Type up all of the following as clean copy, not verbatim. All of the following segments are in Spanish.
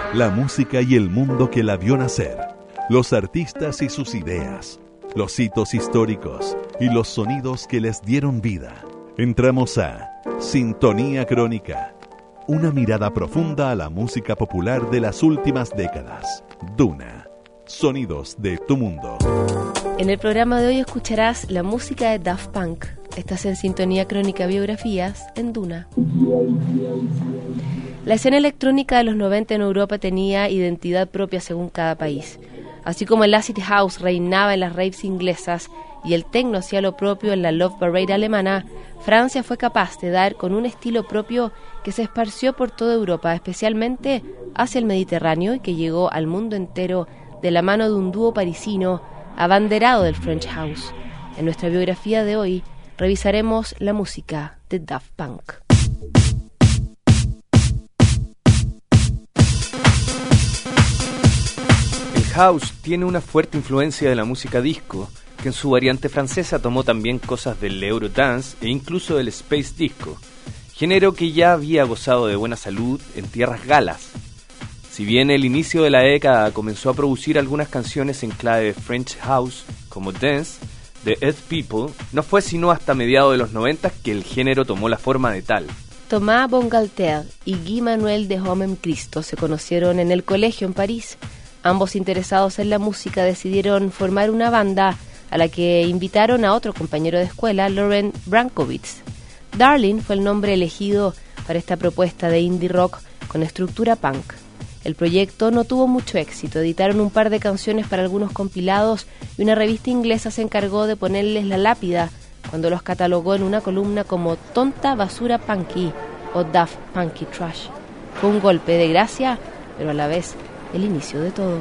La música y el mundo que la vio nacer, los artistas y sus ideas, los hitos históricos y los sonidos que les dieron vida. Entramos a Sintonía Crónica, una mirada profunda a la música popular de las últimas décadas. Duna, sonidos de tu mundo. En el programa de hoy escucharás la música de Daft Punk. Estás en Sintonía Crónica Biografías en Duna. La escena electrónica de los 90 en Europa tenía identidad propia según cada país. Así como el acid house reinaba en las raves inglesas y el techno hacía lo propio en la Love Parade alemana, Francia fue capaz de dar con un estilo propio que se esparció por toda Europa, especialmente hacia el Mediterráneo, y que llegó al mundo entero de la mano de un dúo parisino abanderado del French House. En nuestra biografía de hoy revisaremos la música de Daft Punk. El house tiene una fuerte influencia de la música disco, que en su variante francesa tomó también cosas del Eurodance e incluso del Space Disco, género que ya había gozado de buena salud en tierras galas. Si bien el inicio de la década comenzó a producir algunas canciones en clave de French House, como Dance, de Earth People, no fue sino hasta mediados de los 90 que el género tomó la forma de tal. Thomas Bangalter y Guy Manuel de Homem Christo se conocieron en el colegio en París. Ambos interesados en la música decidieron formar una banda a la que invitaron a otro compañero de escuela, Laurent Brankowitz. Darling fue el nombre elegido para esta propuesta de indie rock con estructura punk. El proyecto no tuvo mucho éxito, editaron un par de canciones para algunos compilados y una revista inglesa se encargó de ponerles la lápida cuando los catalogó en una columna como tonta basura punky o Daft Punky Trash. Fue un golpe de gracia, pero a la vez el inicio de todo.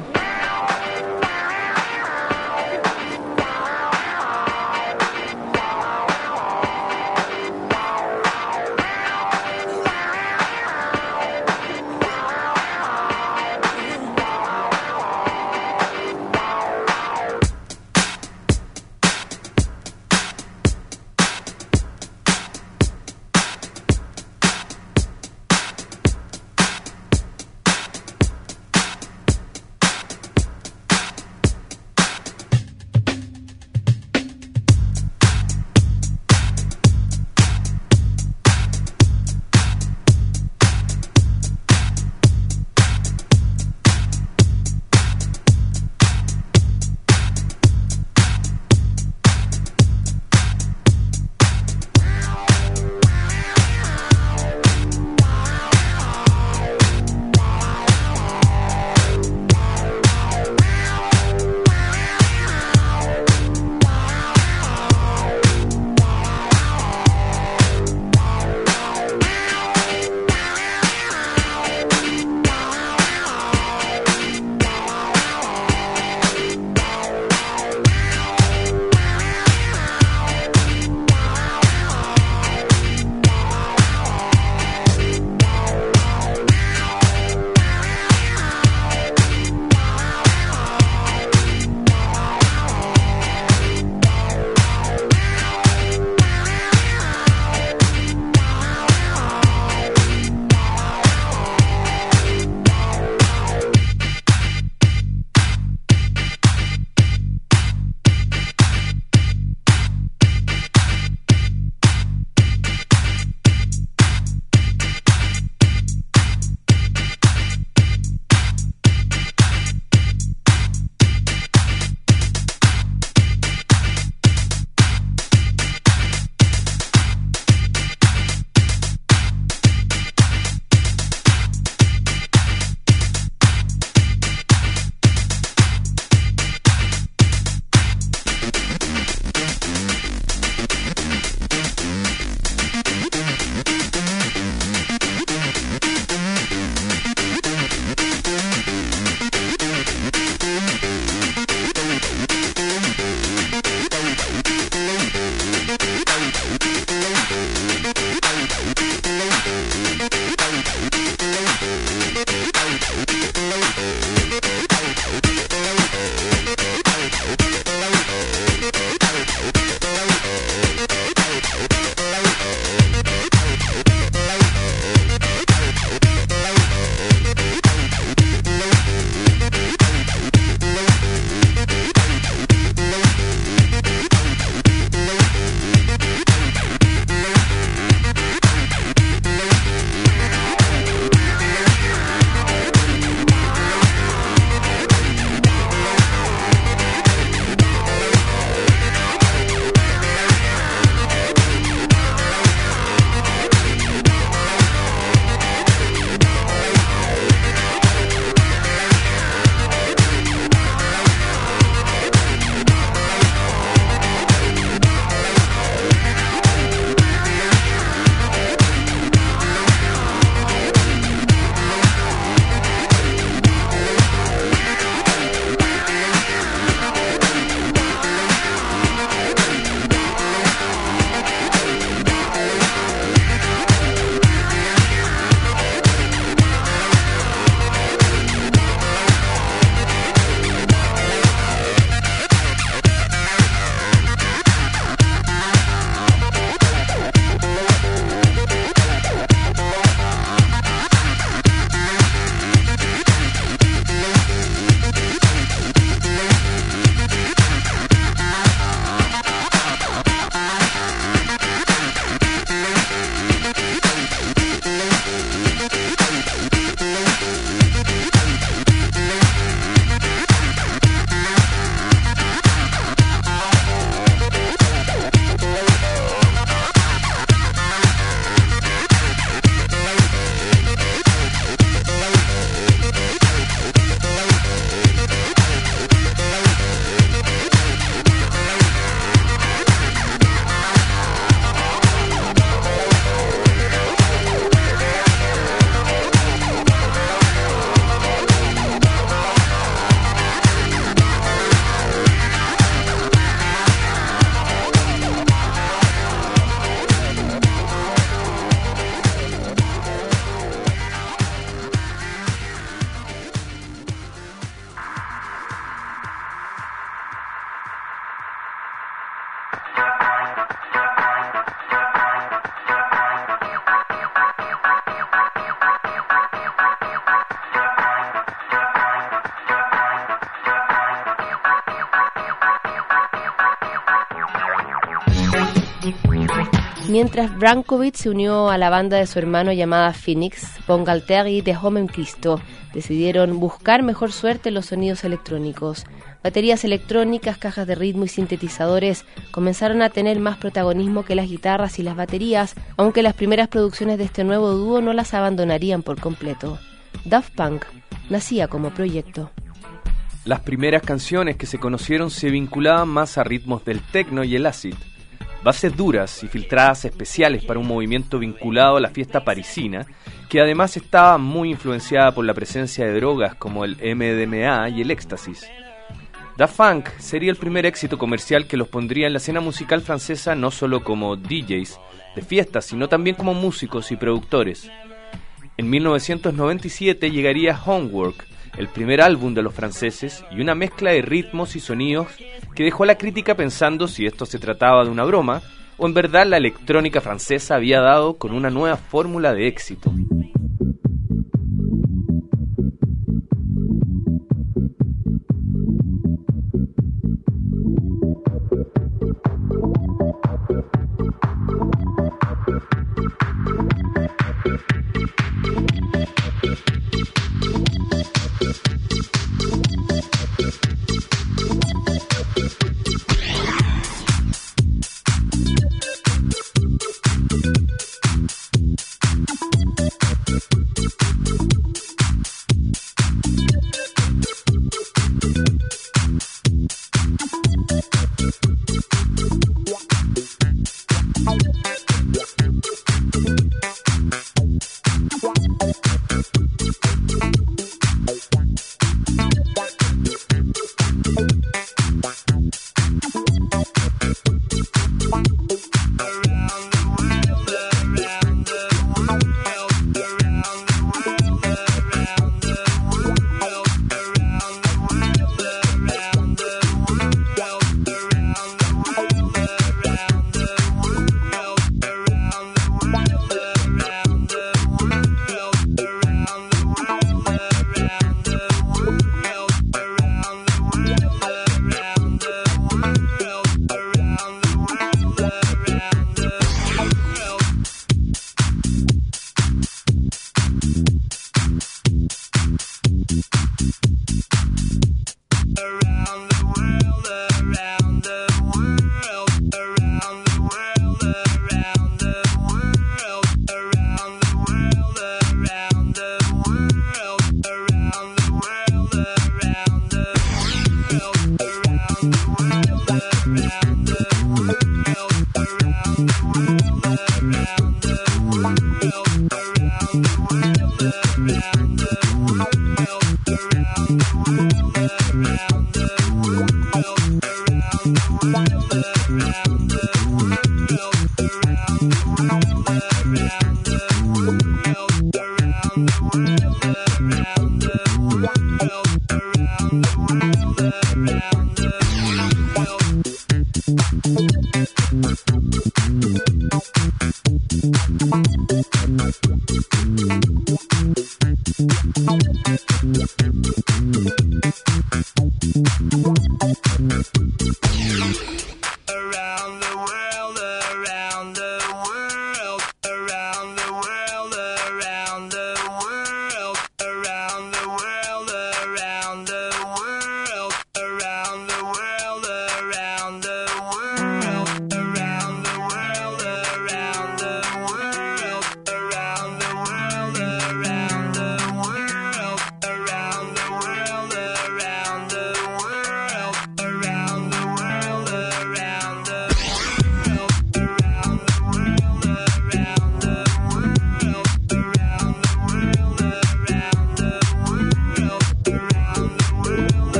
mientras Brankovic se unió a la banda de su hermano llamada Phoenix. Von Galter y The Homem Christo decidieron buscar mejor suerte en los sonidos electrónicos. Baterías electrónicas, cajas de ritmo y sintetizadores comenzaron a tener más protagonismo que las guitarras y las baterías, aunque las primeras producciones de este nuevo dúo no las abandonarían por completo. Daft Punk nacía como proyecto. Las primeras canciones que se conocieron se vinculaban más a ritmos del techno y el acid, bases duras y filtradas especiales para un movimiento vinculado a la fiesta parisina, que además estaba muy influenciada por la presencia de drogas como el MDMA y el éxtasis. Daft Punk sería el primer éxito comercial que los pondría en la escena musical francesa no solo como DJs de fiestas, sino también como músicos y productores. En 1997 llegaría Homework, el primer álbum de los franceses, y una mezcla de ritmos y sonidos que dejó a la crítica pensando si esto se trataba de una broma o en verdad la electrónica francesa había dado con una nueva fórmula de éxito.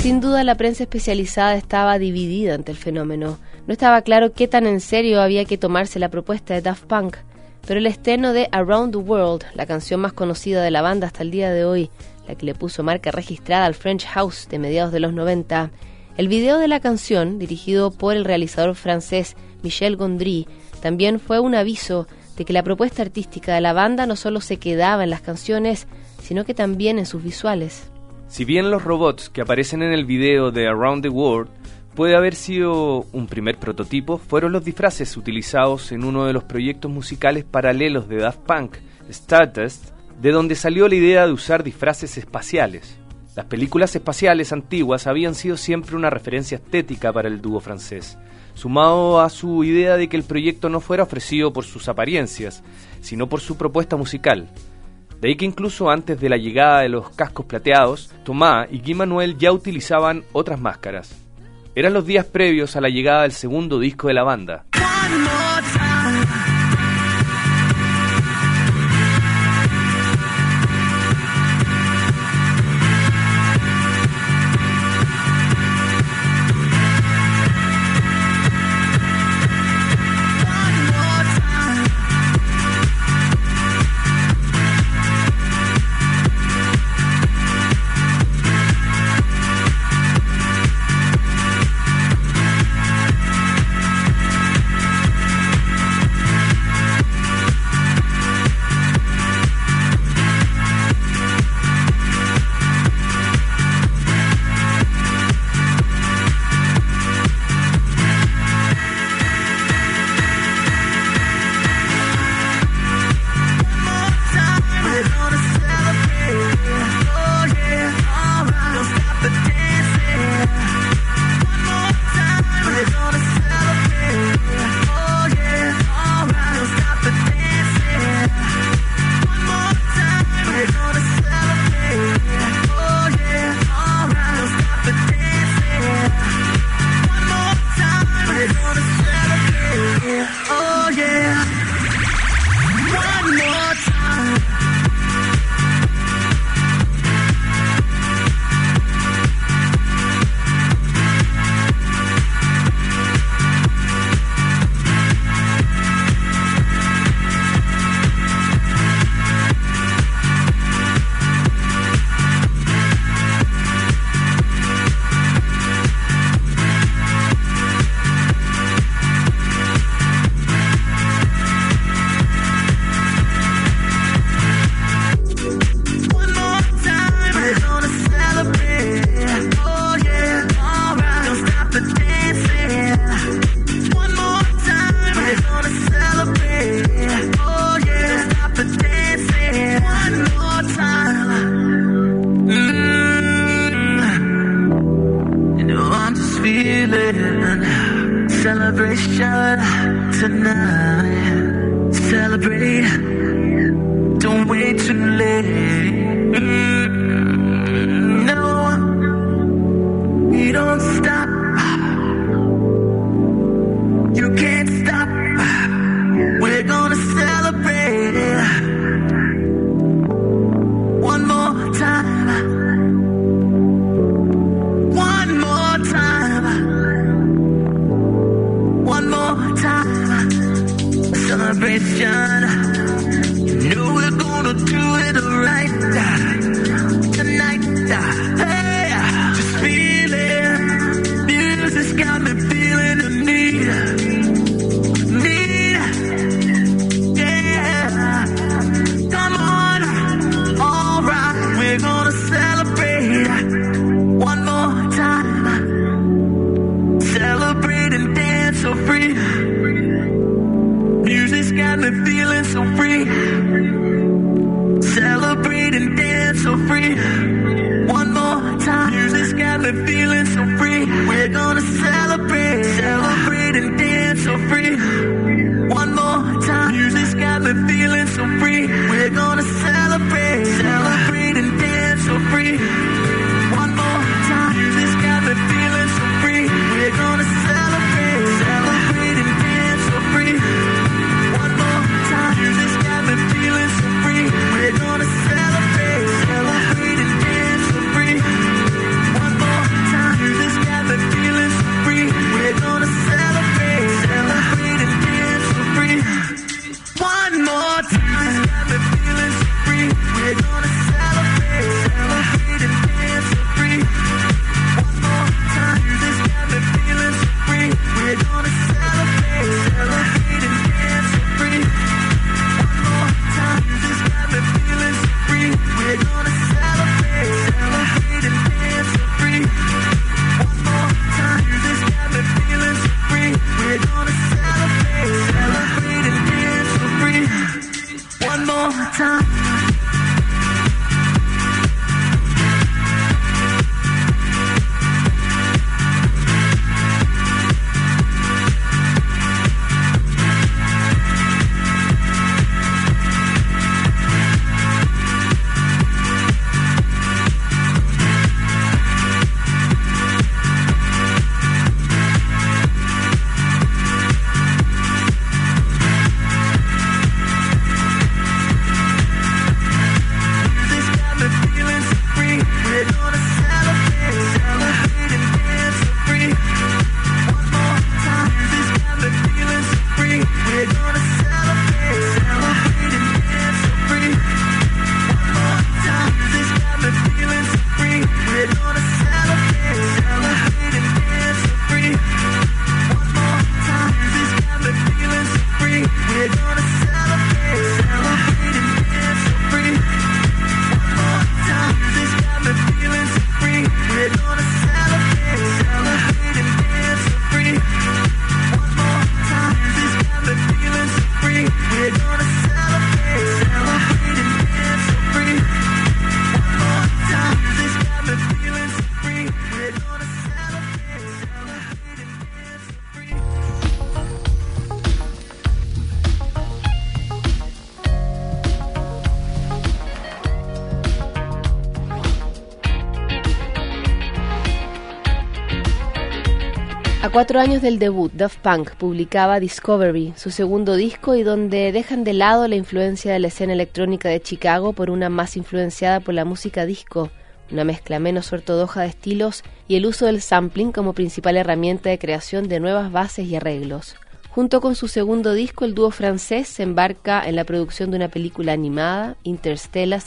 Sin duda la prensa especializada estaba dividida ante el fenómeno. No estaba claro qué tan en serio había que tomarse la propuesta de Daft Punk, pero el estreno de Around the World, la canción más conocida de la banda hasta el día de hoy, la que le puso marca registrada al French House de mediados de los 90, el video de la canción, dirigido por el realizador francés Michel Gondry, también fue un aviso de que la propuesta artística de la banda no solo se quedaba en las canciones, sino que también en sus visuales. Si bien los robots que aparecen en el video de Around the World puede haber sido un primer prototipo, fueron los disfraces utilizados en uno de los proyectos musicales paralelos de Daft Punk, Stardust, de donde salió la idea de usar disfraces espaciales. Las películas espaciales antiguas habían sido siempre una referencia estética para el dúo francés, sumado a su idea de que el proyecto no fuera ofrecido por sus apariencias, sino por su propuesta musical. De ahí que incluso antes de la llegada de los cascos plateados, Thomas y Guy Manuel ya utilizaban otras máscaras. Eran los días previos a la llegada del segundo disco de la banda. Celebration tonight. Celebrate. Don't wait too late. No, we don't stop. You can't stop. We're gonna celebrate one more time. One more time. One more time. Celebration. You know we're gonna do it right tonight. Hey, just feel it. Music's got me feeling the need. Yeah. Come on. All right, we're gonna celebrate one more time. Celebrate and dance so free. Music's got me feeling so free. Celebrate and dance so free. One more time. Music's got me feeling so free. We're gonna celebrate. Celebrate and dance so free. One more time. Music's got me feeling so free. We're gonna celebrate. Celebrate and dance so free. One more time. Music's got me feeling so free. We're gonna celebrate. Celebrate and dance so free. One more time. Music's got me feeling so free. We're gonna celebrate. Celebrate and dance so free. One more time. 4 años del debut, Daft Punk publicaba Discovery, su segundo disco, y donde dejan de lado la influencia de la escena electrónica de Chicago por una más influenciada por la música disco, una mezcla menos ortodoxa de estilos y el uso del sampling como principal herramienta de creación de nuevas bases y arreglos. Junto con su segundo disco, el dúo francés se embarca en la producción de una película animada, Interstellar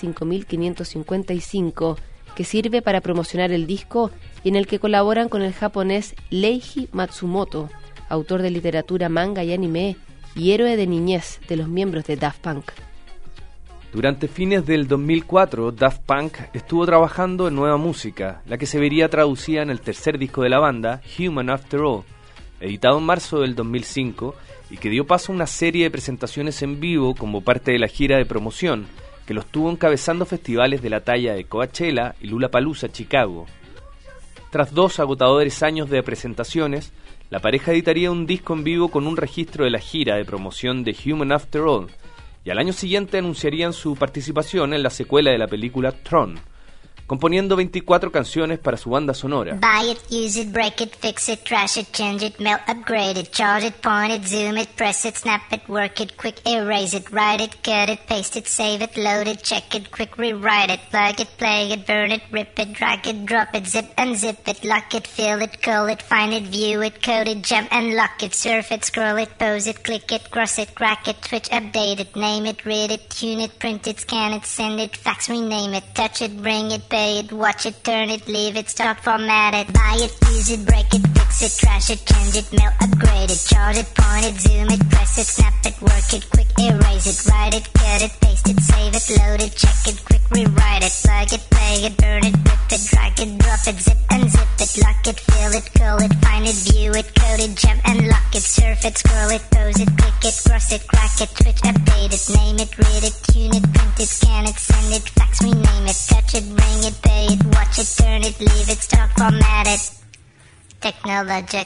5555, que sirve para promocionar el disco y en el que colaboran con el japonés Leiji Matsumoto, autor de literatura, manga y anime, y héroe de niñez de los miembros de Daft Punk. Durante fines del 2004, Daft Punk estuvo trabajando en nueva música, la que se vería traducida en el tercer disco de la banda, Human After All, editado en marzo del 2005, y que dio paso a una serie de presentaciones en vivo como parte de la gira de promoción, que los tuvo encabezando festivales de la talla de Coachella y Lollapalooza Chicago. Tras 2 agotadores años de presentaciones, la pareja editaría un disco en vivo con un registro de la gira de promoción de Human After All, y al año siguiente anunciarían su participación en la secuela de la película Tron, componiendo 24 canciones para su banda sonora. Buy it, use it, break it, fix it, trash it, change it, melt, upgrade it, charge it, point it, zoom it, press it, snap it, work it, quick erase it, write it, cut it, paste it, save it, load it, check it, quick rewrite it, plug it, play it, burn it, rip it, drag it, drop it, zip unzip it, lock it, fill it, call it, find it, view it, code it, jump and lock it, surf it, scroll it, pose it, click it, cross it, crack it, switch, update it, name it, read it, tune it, print it, scan it, send it, fax, rename it, touch it, bring it, pay it, watch it, turn it, leave it, start, format it, buy it, use it, break it, fix it, trash it, change it, melt, upgrade it, charge it, point it, zoom it, press it, snap it, work it, quick erase it, write it, cut it, paste it, save it, load it, check it, quick rewrite it, plug it, play it, burn it, rip it, drag it, drop it, zip unzip it, lock it, fill it, call it, find it, view it, code it, jump and lock it, surf it, scroll it, pose it, click it, cross it, crack it, switch, update it, name it, read it, tune it, print it, scan it, send it, fax, rename it, touch it, bring it, pay it, watch it, turn it, leave it, start, format it. Technologic,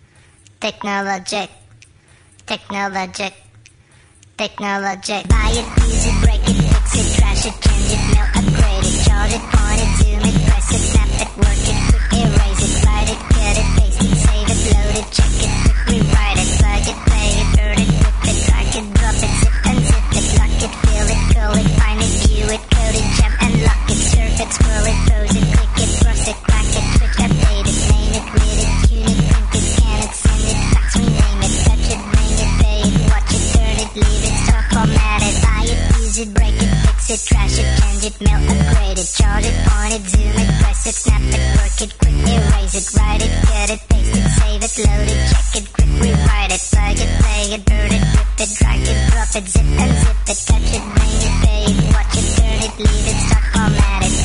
technologic, technologic, technologic. Buy it, use it, break it, fix it, trash it, change it, melt, upgrade it, charge it, point it, zoom it, press it, snap it, work it, quick erase it, write it, cut it, paste it, save it, load it, check it, quick rewrite it, plug it, play it, burn it, rip it, drag it, drop it, zip unzip it, lock it, fill it, call it, find it, view it, code it, jump and lock it, surf it, scroll it, pose it, click it, cross it, crack it, switch, update it, name it, read it, tune it, print it, scan it, send it, fax, rename it, touch it, bring it, pay it, watch it, turn it, leave it, start, format it, buy it, use it, break it, fix it, trash it, change it, melt, upgrade it, charge it, point it, zoom it, press it, snap it, work it, quick erase it, write it, cut it, paste it, save it, load it, check it, quick rewrite it, plug it, play it, burn it, rip it, drag it, drop it, zip unzip it, touch it, bring it, pay it, watch it, turn it, leave it, start, format it.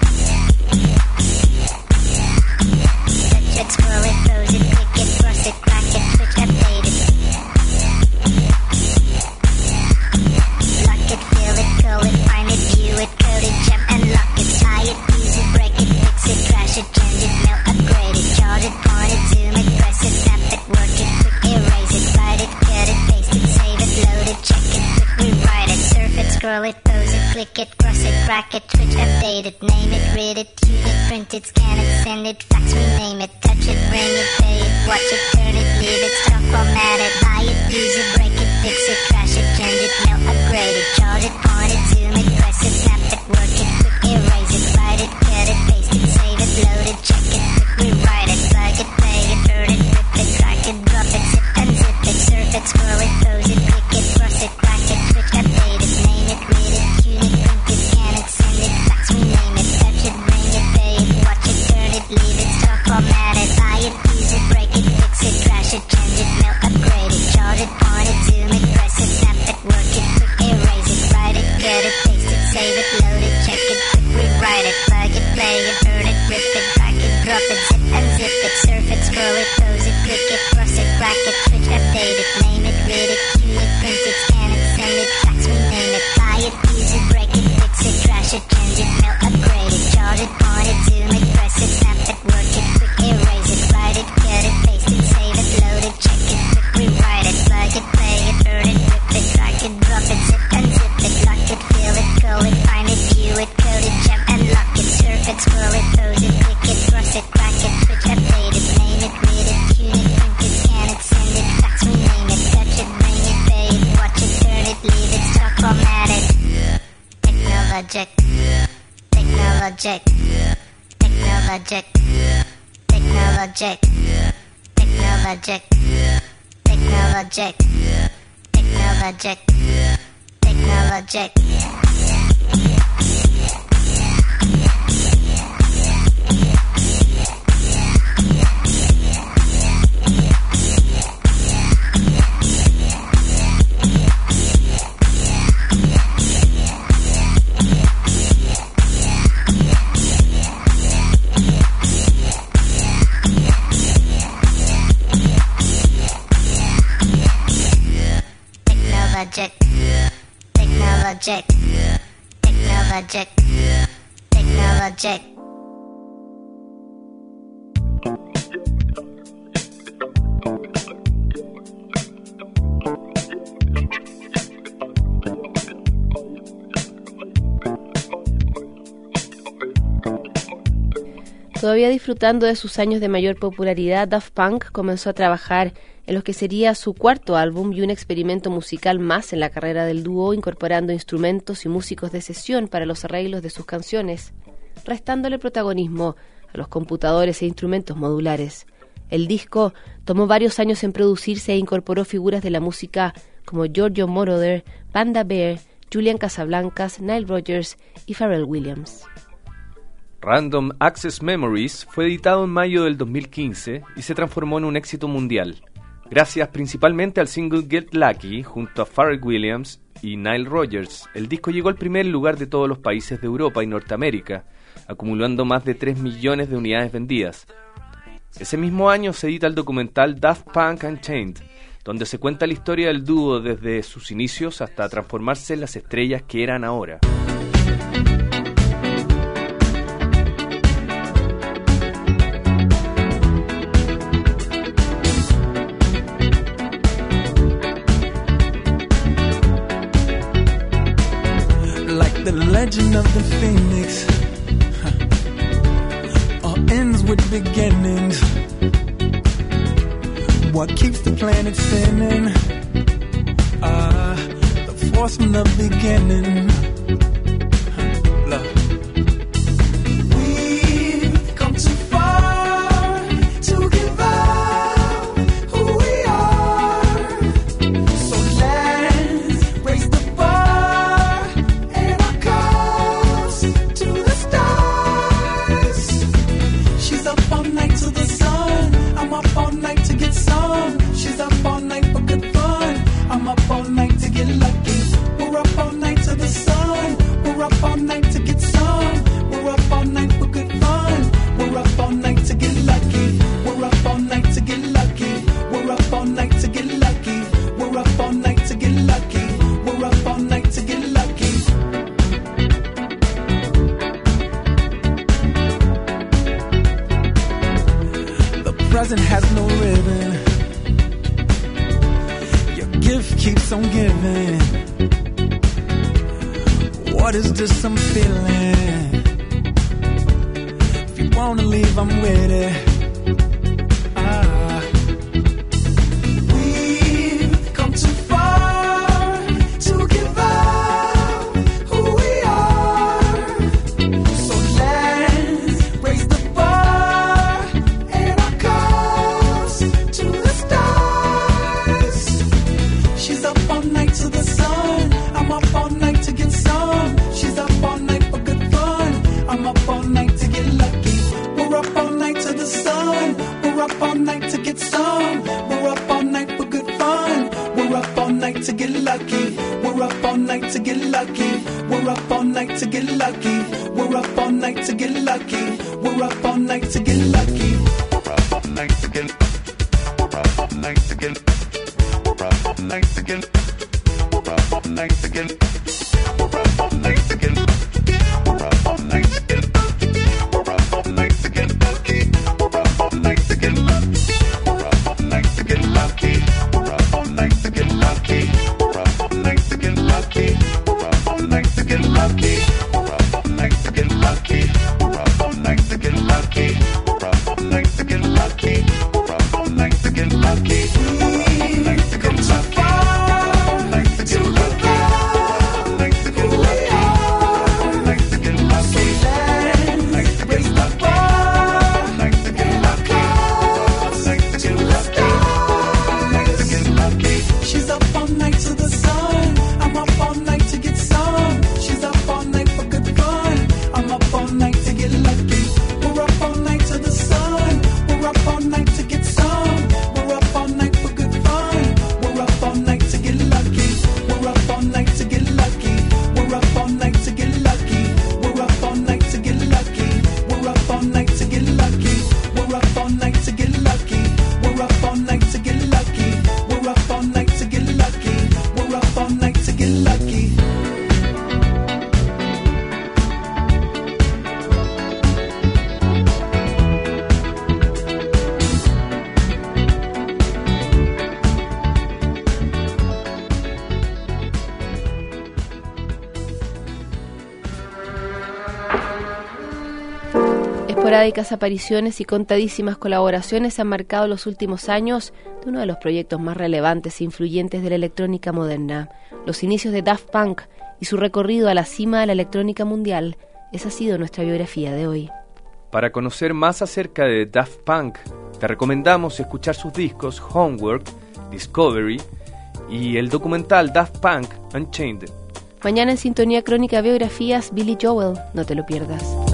Touch it, scroll it, pose it, click it, cross it, crack it, switch, update it. Lock it, fill it, call it, find it, view it, code it, jump and lock it, tie it, use it, break it, fix it, trash it, change it, melt, upgrade it, charge it, point it, zoom it, press it, snap it, work it, quick erase it, write it, cut it, paste it, save it, load it, check it, quick rewrite it, surf it, scroll it, pose it, click it, cross it, crack it, switch, update it, name it, read it, tune it, print it, scan it, send it, fax, rename it, touch it, bring it, pay it, watch it, turn it, leave it, start, format it, buy it, use it, break it, fix it, trash it, change it, melt, upgrade it, charge it, point it, zoom it, press it, snap it, work it, quick erase it, write it, cut it, paste it, save it, load it, check it, quick rewrite it, plug it, play it, burn it, rip it, drag it, drop it, zip unzip it, surf it, scroll it, pose it, click it, cross it, crack it, switch, update it, name it, read it, tune it, print it, scan it, send it, fax, rename it, touch it, bring it, pay it, watch it, turn it, leave it, start, format it, buy it, use it, break it, fix it, trash it, change it, Technologic. Technologic. Technologic. Technologic. Technologic. Technologic. Technologic. Technologic. Technologic. Technologic. Todavía disfrutando de sus años de mayor popularidad, Daft Punk comenzó a trabajar en lo que sería su cuarto álbum y un experimento musical más en la carrera del dúo, incorporando instrumentos y músicos de sesión para los arreglos de sus canciones, restándole protagonismo a los computadores e instrumentos modulares. El disco tomó varios años en producirse e incorporó figuras de la música como Giorgio Moroder, Panda Bear, Julian Casablancas, Nile Rodgers y Pharrell Williams. Random Access Memories fue editado en mayo del 2015 y se transformó en un éxito mundial, gracias principalmente al single Get Lucky junto a Pharrell Williams y Nile Rodgers. El disco llegó al primer lugar de todos los países de Europa y Norteamérica, acumulando más de 3 millones de unidades vendidas. Ese mismo año se edita el documental Daft Punk Unchained, donde se cuenta la historia del dúo desde sus inicios hasta transformarse en las estrellas que eran ahora. The legend of the phoenix all ends with beginnings. What keeps the planet spinning? The force from the beginning. Love. We've come too far to give up who we are. So let's raise the bar and our cups to the stars. She's up all night to the sun. I'm up all night to get some. She's up all night for good fun. I'm up all night to get lucky. We're up all night to the sun. We're up all night to get some. We're up all night for good fun. We're up all night to get lucky. We're up all night to get lucky. We're up all night to get lucky. We're up all night to get lucky. We're up all night to get lucky. The present has no ribbon. Your gift keeps on giving. What is this I'm feeling? If you wanna leave, I'm with it. We've come too far to give up who we are. So let's raise the bar and our cups to the stars. She's up all night to the sun. I'm up all night to get some. She's up all night for good fun. I'm up all night to get lucky. We're up all night to the sun. We're up all night to get some. We're up all night for good fun. We're up all night to get lucky. We're up all night to get lucky. We're up all night to get lucky. We're up all night to get lucky. We're up all night to get lucky. We're up all night to get. We're up all night to get. We're up all night to get. We're up all night to get. We're up all night to get. We're up all night to get. We're up all night to get lucky. We're up all night to get lucky. We're up all night to get lucky. We're up all night to get lucky. We're up all night to get lucky. We're up all night to get lucky. We're up all night to get lucky. We're up all night to get lucky. We're up all night to get lucky. We're up all night to get lucky. We've come too far to give up who we are. So let's the sun. I'm up all night to get some. She's up all night for good fun. I'm up all night to get lucky. We're up all night to the sun. We're up all night to get some. We're up all night for good fun. We're up all night to get lucky. We're up all night to get lucky. We're up all night to get lucky. We're up all night to get lucky. We're up all night to get lucky. We're up all night to get lucky. We're up all night to get lucky. We're up all night to get lucky. We're up all night to get lucky. Esporádicas apariciones y contadísimas colaboraciones han marcado los últimos años de uno de los proyectos más relevantes e influyentes de la electrónica moderna, los inicios de Daft Punk y su recorrido a la cima de la electrónica mundial. Esa ha sido nuestra biografía de hoy. Para conocer más acerca de Daft Punk, te recomendamos escuchar sus discos Homework, Discovery y el documental Daft Punk Unchained. Mañana en Sintonía Crónica Biografías, Billy Joel, no te lo pierdas.